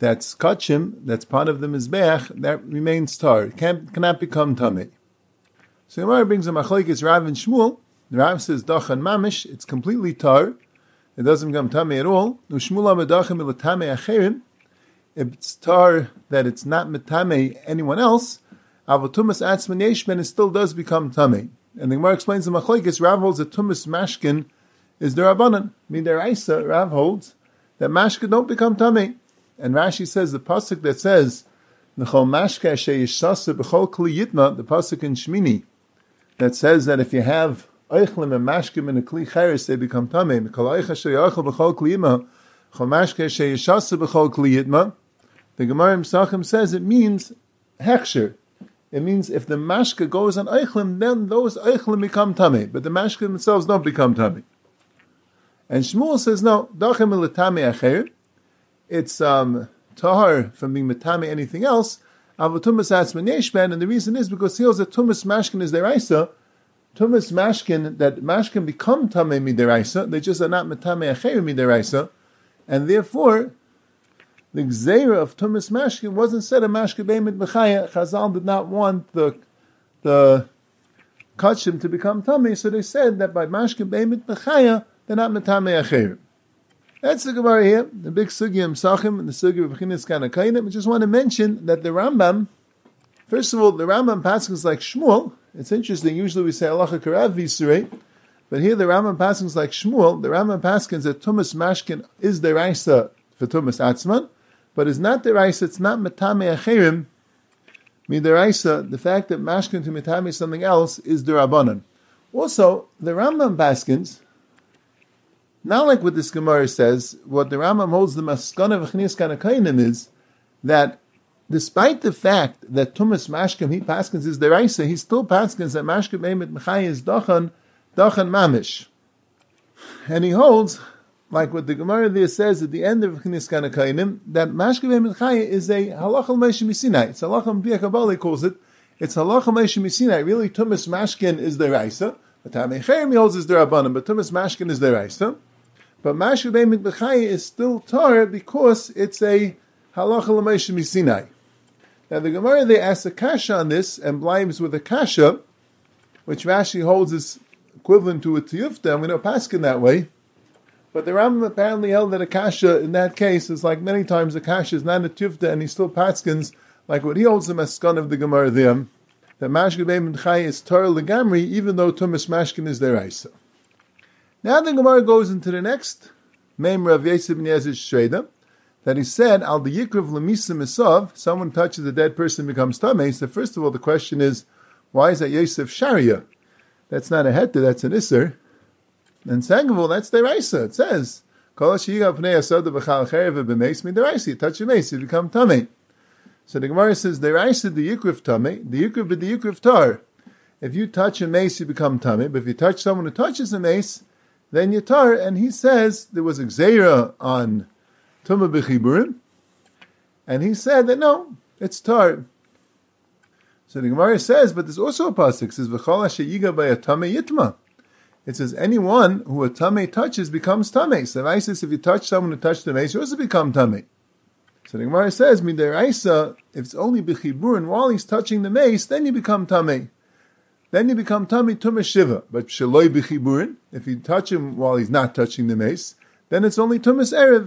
that's kachim, that's part of the mizbeach, that remains tar. It can't, cannot become tamei. So Gemara brings a machlokes Rav and Shmuel. The Rav says dachan mamish, it's completely tar. It doesn't become tamei at all. Ushmula medachim ilatame acherim. It's tar that it's not metame anyone else. Avotumas atzman yeshben, it still does become tamei. And the Gemara explains the machlokes. Rav holds that tumas mashkin is derabanan. Midaraisa, Rav holds that mashkin don't become tamei. And Rashi says the pasuk that says Nechol mashka sheyishasa b'chol kli yitma, the pasuk in Shmini that says that if you have oichlim and mashkim in a kli cheres, they become tamei. Mikol oicha sheyachol b'chol kli yitma, chol mashka sheyishasa b'chol kli yitma. The Gemara Pesachim says it means hechsher. It means if the mashka goes on oichlim, then those oichlim become tamei, but the mashka themselves don't become tamei. And Shmuel says no, dachem ilatame acher. It's um, tahar from being metame anything else. Avotumas atzman yeshben, and the reason is because he holds that tumas mashkin is deraisa. Tumas mashkin, that mashkin become tamei mideraisa. They just are not metame acher mideraisa, and therefore the gzeira of tumas mashkin wasn't said a mashkin beimit b'chaya. Chazal did not want the the kachim to become tamei, so they said that by mashkin beimit b'chaya they're not metame acher. That's the Gemara here, the big sugya Pesachim and the sugya of Bechinas Kanakainim. I just want to mention that the Rambam, first of all, the Rambam passes like Shmuel. It's interesting, usually we say Halacha Karav V'Yisrei, but here the Rambam passes like Shmuel. The Rambam passes that Tumas Mashkin is the Raisa for Tumas Atzman, but is not the Raisa, it's not Metame Acherim. Mean the Raisa, the fact that Mashkin to Metame something else is the Rabbanan. Also, the Rambam passes, not like what this Gemara says, what the Rambam holds the maskana of Bechinas Kanakainim is that despite the fact that Tumas Mashkim, he paskins is deraisa, he still paskins that Mashkim Eimet Mechai is Dachan, Dachan Mamish. And he holds, like what the Gemara there says at the end of Bechinas Kanakainim, that Mashkim Eimet Mechai is a halachal Moshe Misinai. It's halachal Bia Kabbalah calls it. It's halachal Moshe Misinai. Really, Tumas Mashkin is deraisa. But Tamei Cherem he holds is derabanan, but Tumas Mashkin is deraisa. But Mashkin Beimit B'chaya is still tar because it's a halacha l'Moshe Misinai. Now the Gemara they asks a kasha on this and blames with a kasha, which Rashi holds is equivalent to a tiyufta, and we know paskin that way. But the Rambam apparently held that a kasha in that case is like many times a kasha is not a tiyufta, and he still paskins like what he holds the maskan of the Gemara there, that Mashkin Beimit B'chaya is tar legamri, even though Tumas Mashkin is deraisa. Now the Gemara goes into the next Meimer of Yosef ben Yezer Shreda, that he said, Al the Yikrav Lemisa Misav, someone touches a dead person becomes Tamei. So first of all, the question is, why is that Yosef Sharia? That's not a Heta, that's an Isser. And second of all, that's Deraisa. It says, Kol Shiga Pnei Asoda B'chal Cherev B'meis Mi Deraisa. You touch a mace, you become Tamei. So the Gemara says, Deraisa the Yikrav Tamei, the Yikrav but the Yikrav Tar. If you touch a mace, you become Tamei. But if you touch someone who touches a mace, then Yatar, and he says there was a Gzeira on Tumah B'chiburim, and he said that no, it's Tar. So the Gemara says, but there's also a pasuk, it says, V'chol sheyiga by a Tamei Yitma. It says, anyone who a Tamei touches becomes Tamei. So I says, if you touch someone who touched the mace, you also become Tamei. So the Gemara says, Midaraisa, if it's only B'chiburim, while he's touching the mace, then you become Tamei. Then you become Tamei Tumah Shiva. But Shaloi B'chiburin, if you touch him while he's not touching the mace, then it's only Tumas Erev.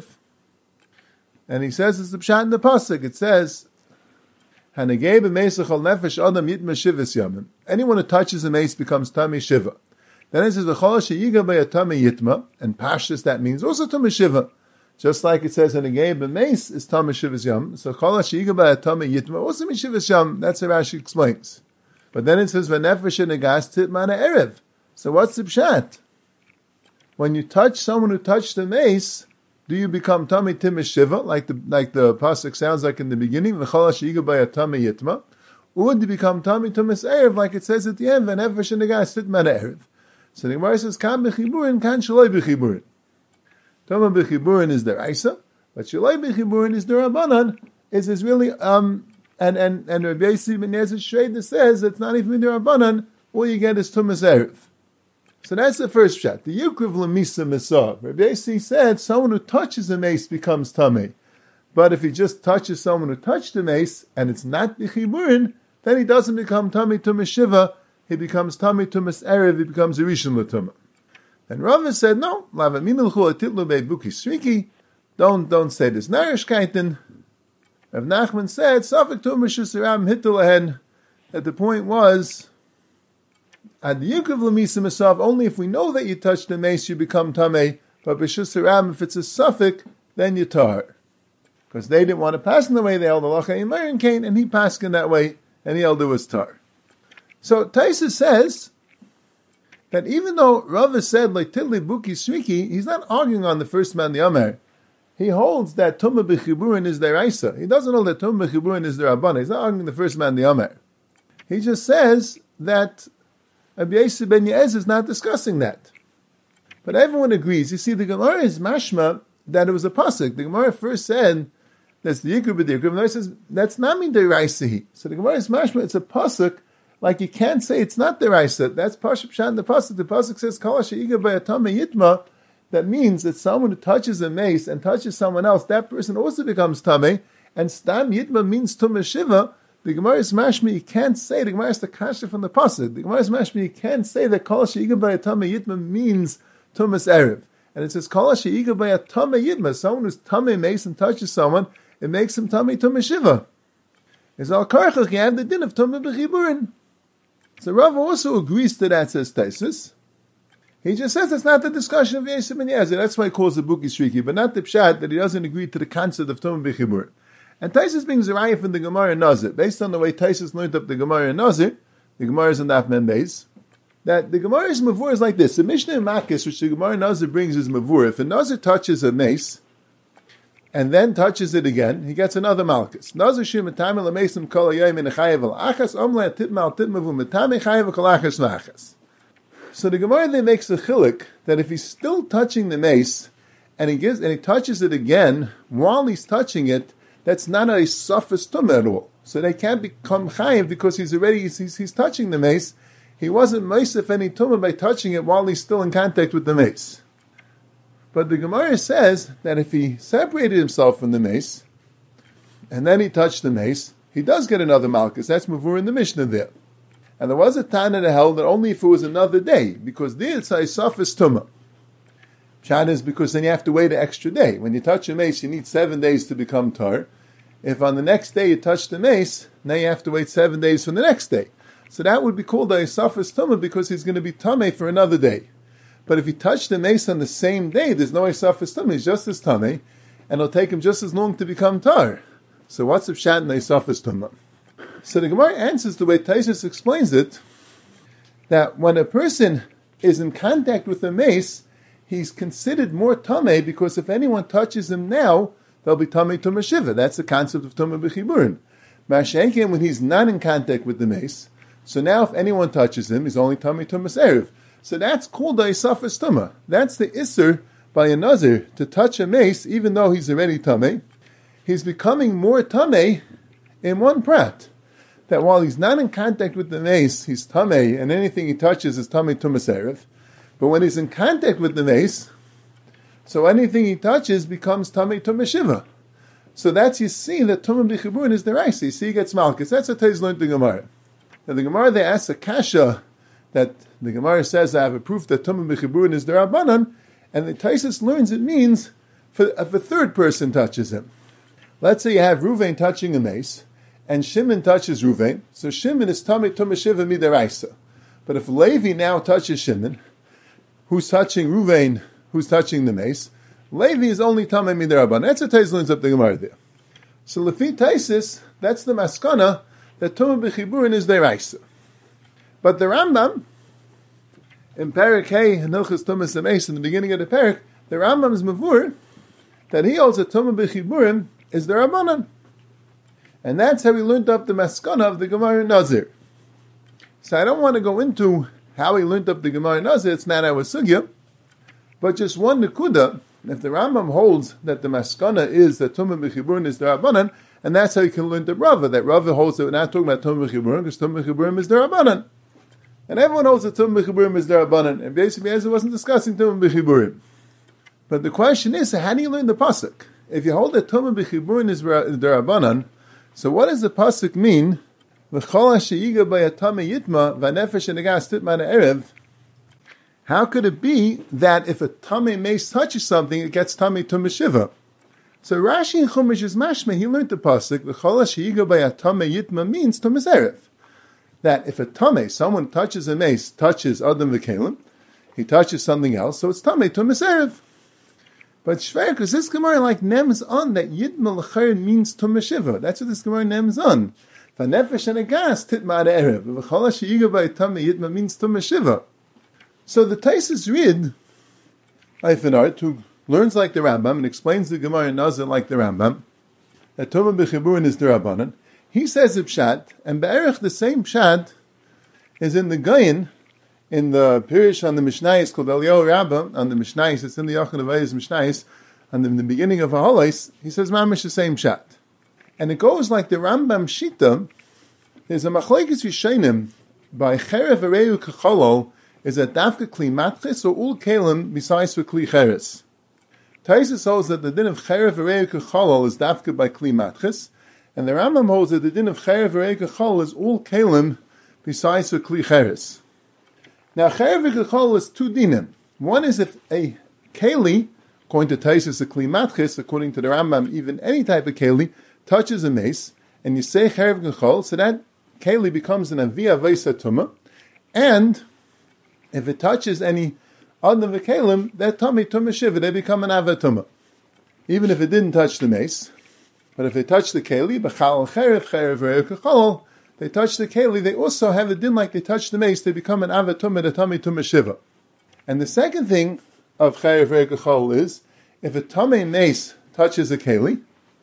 And he says, it's the Pshat in the Pasuk. It says, Hanegei b'meisach al nefesh adam yitma shivas yamim. Anyone who touches a mace becomes Tamei Shiva. Then it says, V'chol sheyiga b'ya Tamei Yitma, and Pashtus that means also Tumah Shiva. Just like it says, Hanegei b'meis is Tamei Shivas Yam. So Chol sheyiga b'ya Tamei Yitma also means Shivas Yam. That's what Rashi explains. But then it says, V'nefesh negas titmana erev. So what's the pshat? When you touch someone who touched the mace, do you become Tamei Timis Shiva, like the like the pasuk sounds like in the beginning, V'chol sheyiga b'ya Tamei Yitma, or do you become Tamei Timis Erev, like it says at the end, V'nefesh negas titmana erev. So the Gemara says, Kan b'chiburin, kan shaloi b'chiburin. Tamei b'chiburin is the Raisa, but shaloi b'chiburin is the Rabbanan. Is is really um. And and and Rabbi Yossi ben Yezer Shreida says it's not even the Rabbanan. All you get is Tumas Erev. So that's the first shot. The Yukriv Lemisa Misav. Rabbi Yossi said someone who touches a mace becomes Tamei. But if he just touches someone who touched the mace, and it's not B'chiburin, then he doesn't become Tamei Tumas Shiva, he becomes Tamei Tumas Erev, he becomes a Rishon L'Tumah. And Rava said, no, don't, don't say this Narishkeiten. Rav Nachman said, Safek Tumas Yisrael Hittel that the point was, Ad Yikuv L'Misa Mesav, only if we know that you touched the mace, you become Tamei, but B'Shus Ram, if it's a Safek, then you tar. Because they didn't want to pass in the way they held the Lacha Yimar Kain, and he passed in that way, and he held it was tar. So Taisa says that even though Rava said like Tidli Buki Sriki, he's not arguing on the first man the Amar. He holds that Tumah B'chiburin is the Raisa. He doesn't hold that Tumah B'chiburin is the Rabbana. He's not arguing the first man the Amar. He just says that Rabbi Yosef ben Yeez is not discussing that. But everyone agrees. You see, the Gemara is mashma that it was a pasuk. The Gemara first said that's the Yikub b'Yikub. The Gemara says that's not mean deraisa. So the Gemara is mashma. It's a pasuk. Like you can't say it's not deraisa. That's pasuk pshat the pasuk. The pasuk says kol she'iga b'yatame yitma. That means that someone who touches a mace and touches someone else, that person also becomes tamei. And stam yitma means tumah shiva. The Gemara is mashma. You can't say the Gemara is the kasha from the pasuk. The Gemara is mashma. You can't say that kol she'iga b'yatame yitma means tumas erev. And it says kol she'iga b'yatame yitma. Someone who's tamei mace and touches someone, it makes him tamei tumah shiva. It's al karchach. You have the din of tumah b'chiburin. So Rav also agrees to that, says Taisus. He just says it's not the discussion of Yosef ben Yezer. That's why he calls it Buki Shriki, but not the pshat that he doesn't agree to the concept of tumah b'chiburin. And Taisus brings a raya from the Gemara Nazir. Based on the way Taisus learned up the Gemara Nazir, the Gemara is in Daf Mem Beis, that the Gemara's mavur is like this. The Mishnah in Makis, which the Gemara Nazir brings is mavur. If a Nazir touches a mace, and then touches it again, he gets another malchus. Nazir shim etamel amesim kol hayoyim in chayev al achas omle titmal titmavu metame chayev kol achas machas. So the Gemara then makes a chiluk that if he's still touching the mace and he gives and he touches it again while he's touching it, that's not a safas tumah at all. So they can't become chayev because he's already he's, he's, he's touching the mace. He wasn't meisef any tumah by touching it while he's still in contact with the mace. But the Gemara says that if he separated himself from the mace, and then he touched the mace, he does get another malchus. That's mavur in the Mishnah there. And there was a Tana that held that only if it was another day, because there it's a safas tumah. Pshat is because then you have to wait an extra day. When you touch a mace, you need seven days to become tar. If on the next day you touch the mace, now you have to wait seven days for the next day. So that would be called a safas tumah because he's going to be tamei for another day. But if he touched the mace on the same day, there's no Eisafas Tumah, he's just as Tamei, and it'll take him just as long to become Tar. So what's the Pshat in Eisafas Tumah? So the Gemara answers the way Taisus explains it, that when a person is in contact with a mace, he's considered more Tamei, because if anyone touches him now, they'll be Tamei Tumah Shiva. That's the concept of Tumah B'chiburin. Mashenkin, when he's not in contact with the mace, so now if anyone touches him, he's only Tamei Tumas Erev. So that's called a Eisafas Tumah. That's the Isser by a Nazir to touch a mace, even though he's already Tamei. He's becoming more Tamei in one prat. That while he's not in contact with the mace, he's Tamei, and anything he touches is Tamei Tumas Erev. But when he's in contact with the mace, so anything he touches becomes Tamei Tumas Shiva. So that's, you see, that Tumah B'chiburin is the Raisa. You see, he gets Malchus. That's what Taiz learned the Gemara. Now the Gemara, they ask a Kasha, that the Gemara says, I have a proof that Tumah B'chiburin is the Rabbanan, and the Taisus learns it means for, if a third person touches him. Let's say you have Ruvain touching a mace, and Shimon touches Ruvain, so Shimon is Tamei Tumah Shiva Midaraisa. But if Levi now touches Shimon, who's touching Ruvain, who's touching the mace, Levi is only Tamei Midaraban. That's what Taisus learns up the Gemara there. So Lefi Taisus, that's the maskana, that Tumah B'chiburin is Deraisa. But the Rambam, in Perek Hey, Hilchos Tumas Hameis, in the beginning of the Perek, the Rambam is mavur that he holds that Tumah B'chiburim is the Rabbanan. And that's how he learned up the maskana of the Gemara Nazir. So I don't want to go into how he learned up the Gemara Nazir, it's not our sugya, but just one nekuda, if the Rambam holds that the maskana is that Tumah B'chiburim is the Rabbanan, and that's how you can learn the Rava, that Rava holds that we're not talking about Tumah B'chiburim, because Tumah B'chiburim is the Rabbanan. And everyone knows that Tumah B'chiburim is the Rabbanan, and basically Ezra wasn't discussing Tumah B'chiburim. But the question is, how do you learn the pasuk? if you hold that Tumah b'chiburin is derabanan, so what does the pasuk mean? V'chol sheyiga b'yatame yitma v'nefesh enegas titma erev. How could it be that if a tamei mace touches something, it gets tamei tumah shiva? So Rashi in Chumash is mashma. He learned the pasuk v'chol sheyiga b'yatame yitma means tumas erev. That if a tamei, someone touches a mace, touches adam v'kelim, he touches something else, so it's tamei tumas erev. But shver, because this Gemara like nems on that yitma l'chayr means tumah shiva. That's what this Gemara nems on. V'nefesh enegas titma erev. V'chol sheyiga b'yatame yitma means tumah shiva. So the Taisus Rid, Eifenart, who learns like the Rambam and explains the Gemara in Nazir like the Rambam, that Tumah b'chiburin is the Rabbanan, he says the Pshat, and Be'erich the same Pshat is in the Gayin, in the Pirish on the Mishnayis called Eliyahu Rabbah, on the Mishnayis, it's in the Yochanan Avayis Mishnayis, and in the beginning of Aholais, he says Mamish the same Pshat. And it goes like the Rambam Shita, there's a Machlekes Rishonim, by Cherev Areu Kecholol, is that dafka kli matchis or ul kelim besides for kli cheres. Taisus holds that the din of cherev v'rei kecholol is dafka by kli matchis, and the Rambam holds that the din of cherev v'rei kecholol is ul kelim besides for kli cheres. Now cherev v'rei kecholol is two dinim. One is if a keli, according to Taisus, a kli matchis, according to the Rambam, even any type of keli touches a mace, and you say cherev kecholol, so that keli becomes an aviyah v'isa tumah, and if it touches any adam v'kelim, that tummy tumah shiva, they become an ava tumah. Even if it didn't touch the mace, but if they touch the keli, b'chal cherev cherev v'rei kecholol, they touch the keli, they also have a din like they touch the mace, they become an ava tumah, the tummy tumah shiva. And the second thing of cherev v'rei kecholol is, if a tummy mace touches a keli,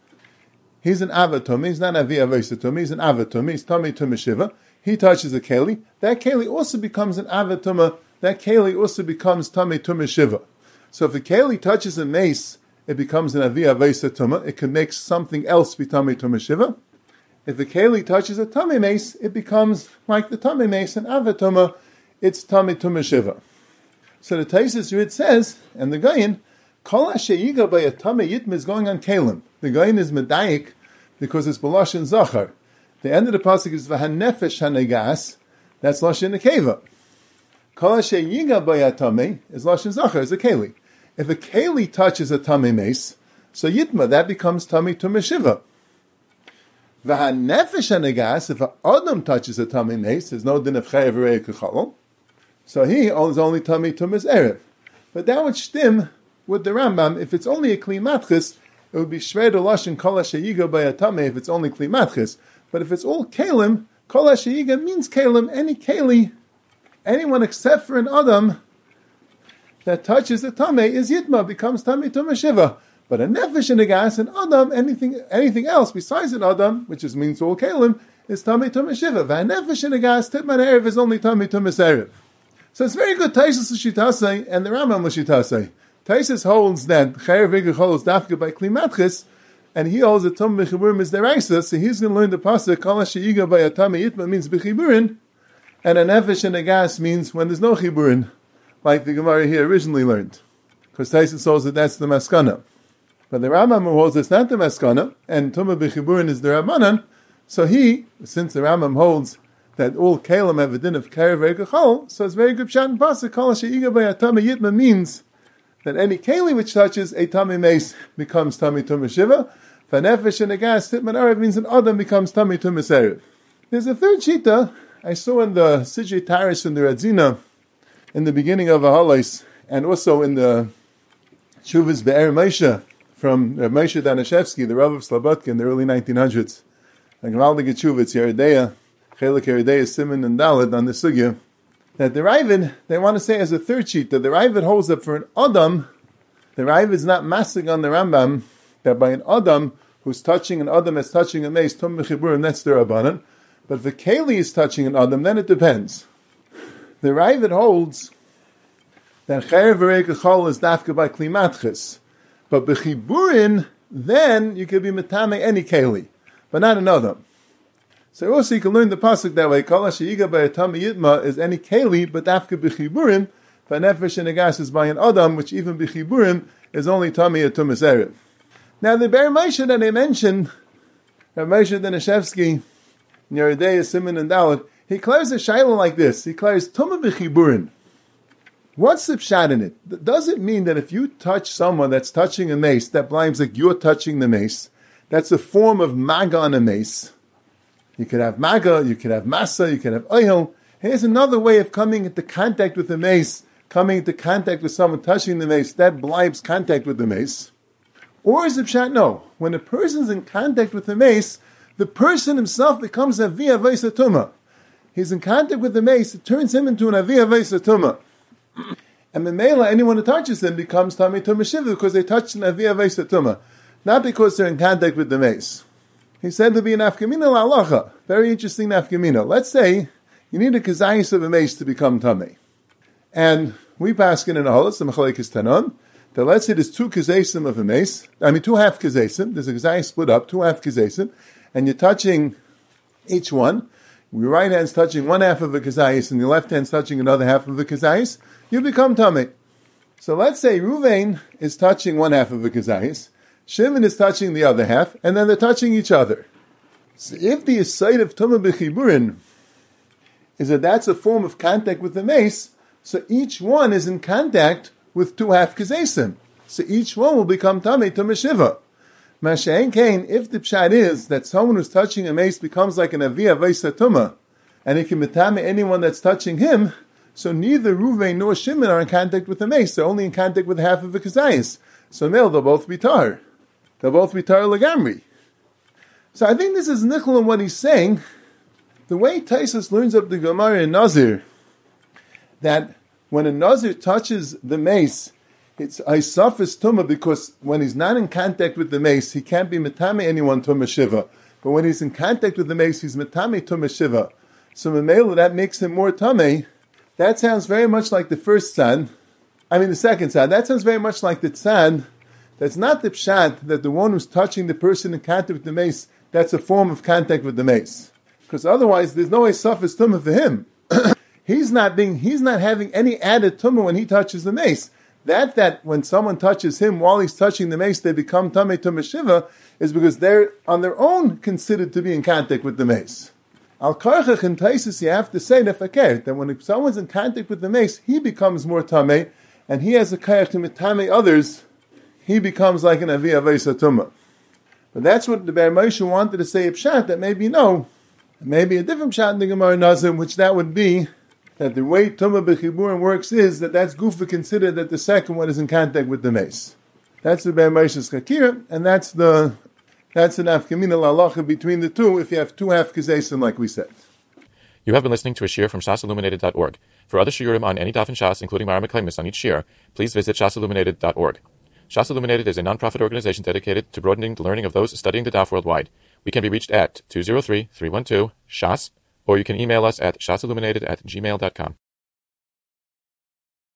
he's an ava tumah, he's not avi avisa tumah, he's an ava tumah, he's tummy tumah shiva. He touches a keli, that keli also becomes an ava tumah, that keli also becomes tamei tumah shiva. So if a keli touches a mace, it becomes an avi avisa tumah, it can make something else be tamei tumah shiva. If a keli touches a tamei mace, it becomes like the tamei mace, an ava tumah, it's tamei tumah shiva. So the Taisus Rid says, and the Gayin, kol sheyiga by a tamei yitma is going on kelim. The Gayin is medayik because it's b'lashon zachar. The end of the pasuk is v'hanefesh hanegas. That's lashon nekeva. Kol sheyiga b'yatame is lashon zachar, is a keli. If a keli touches a tamei mace, so yitma that becomes tamei tumah shiva. V'hanefesh hanegas, if an adam touches a tamei mace, there's no din of chayav v'rei kecholol. So he owns only tamei tumah's erev. But that would stim with the Rambam. If it's only a kli matchis, it would be shved lashon kol sheyiga b'yatame if it's only kli matchis. But if it's all kelim, kol sheyiga means kelim, any keli, anyone except for an adam that touches the tamei is yitma, becomes tamei tumah shiva. But a nefesh and a gas, an adam, anything anything else besides an adam, which is means all kelim, is tamei tumah shiva. Va nefesh and a gas, titman erev is only tamei tumah erev. So it's very good Taisus l'shitasei and the Rambam l'shitasei. Taisus holds that chayav v'gechol is dafka by kli matchis, and he holds that Tum b'chiburim is deraisa, so he's going to learn the pasuk, kol sheyiga b'yatame yitma means b'chiburin, and a nefesh and a gas means when there's no chiburin, like the Gemara here originally learned. Because Taisus holds that that's the maskana. But the Rambam holds it's not the maskana, and Tum b'chiburin is the Rabbanan, so he, since the Rambam holds that all kelim have a din of karev v'ekachol, so it's very good pshat and pasuk, kol sheyiga b'yatame yitma means that any keli which touches a tamei mace becomes tamei tumah shiva. V'nefesh and a gas titman erev means an adam becomes tamei tumah erev. There's a third shita I saw in the Sidrei Tarish in the Radzina in the beginning of Ahalais, and also in the Chuvas Be'er Moshe from Rav Moshe Danishevsky, the Rav of Slobodka in the early nineteen hundreds. Like Gvaldige Chuvas, Yeridea, Chelik Yeridea, Simon and Dalet on the Sugya, that the Ravid, they want to say as a third sheet, that the Ravid holds up for an Adam, the Ravid is not massing on the Rambam, that by an Adam who's touching an Adam as touching a mace, Tum B'chiburim, that's the Rabbanan. But if the Keli is touching an Adam, then it depends. The Ravid holds that Chayav V'rei Kechol is dafka by Kli Matchis. But B'chiburin, then you could be Metame any Keli, but not an Adam. So also you can learn the pasuk that way. Kol sheyiga b'yatame yitma is any keli, but after b'chiburim, v'nefesh and negas is by an adam, which even b'chiburim is only tamei tumas erev. Now the Ber Moshe that I mentioned, Rav Moshe Danishevsky, Yeridei Simon and Dalit, he declares a shayla like this. He declares Tumah b'chiburin. What's the pshat in it? Does it mean that if you touch someone that's touching a mace, that blinds like you're touching the mace, that's a form of maga on a mace? You could have maga, you could have masa, you could have oil. Here's another way of coming into contact with the mace, coming into contact with someone touching the mace, that blinds contact with the mace. Or is the pshat no? When a person's in contact with the mace, the person himself becomes a aviyah v'isa tumah. He's in contact with the mace, it turns him into an aviyah v'isa tumah. And Memela, anyone who touches him becomes Tamei Tumah Shiva because they touched an Aviyah Veisa Tumah, not because they're in contact with the mace. He said to be an Afkamina La'alacha. Very interesting Afkamina. Let's say you need a Kazayis of a mace to become Tamei. And we pass in an Aholas, the Mechalekes Tanon, that let's say there's two Kazayisim of a mace, I mean two half Kazayisim, there's a Kazayis split up, two half Kazayisim, and you're touching each one. Your right hand's touching one half of a Kazayis and your left hand's touching another half of a Kazayis. You become Tamei. So let's say Ruvain is touching one half of a Kazayis, Shimon is touching the other half, and then they're touching each other. So if the aside of Tumah b'chiburin is that that's a form of contact with the mace, so each one is in contact with two half Kazayisim. So each one will become Tamei Tumah Shiva. Masha'en Kain, if the pshat is that someone who's touching a mace becomes like an Aviyah Veisa Tumah, and he can metame anyone that's touching him, so neither Ruvain nor Shimon are in contact with the mace. They're only in contact with half of the Kazayis. So male, they'll both be tar. They'll both be tar legamri. So I think this is nichol in what he's saying. The way Taisus learns up the Gemara in Nazir, that when a Nazir touches the mace, it's Aisafis Tumah because when he's not in contact with the mace, he can't be metame anyone Tumah Shiva. But when he's in contact with the mace, he's metame Tumah Shiva. So Mamela, that makes him more Tamei. That sounds very much like the first tzad. I mean the second tzad. That sounds very much like the tzad. That's not the pshat that the one who's touching the person in contact with the mace, that's a form of contact with the mace. Because otherwise there's no way suffers tumah for him. he's not being, he's not having any added tumah when he touches the mace. That that when someone touches him while he's touching the mace, they become Tamei Tumah Shiva, is because they're on their own considered to be in contact with the mace. Al Karchach and Taisus, you have to say that when someone's in contact with the mace, he becomes more Tamei, and he has a kayach to metame others, he becomes like an Aviyah Veisa Tumah. But that's what the Ber Moshe wanted to say a pshat, that maybe no, maybe a different pshat in the Gemara Nazir, which that would be, that the way Tumah b'chiburim works is that that's gufa considered that the second one is in contact with the mace. That's the Ber Moshe's Chakira, and that's the That's an afkamina la'alacha between the two if you have two half kazesim like we said. You have been listening to a shiur from shas illuminated dot org. For other shiurim on any daf in Shas, including Mara Meklemis on each shiur, please visit shas illuminated dot org. Shas Illuminated is a non-profit organization dedicated to broadening the learning of those studying the daf worldwide. We can be reached at two zero three, three one two, shas, or you can email us at shasilluminated at gmail dot com.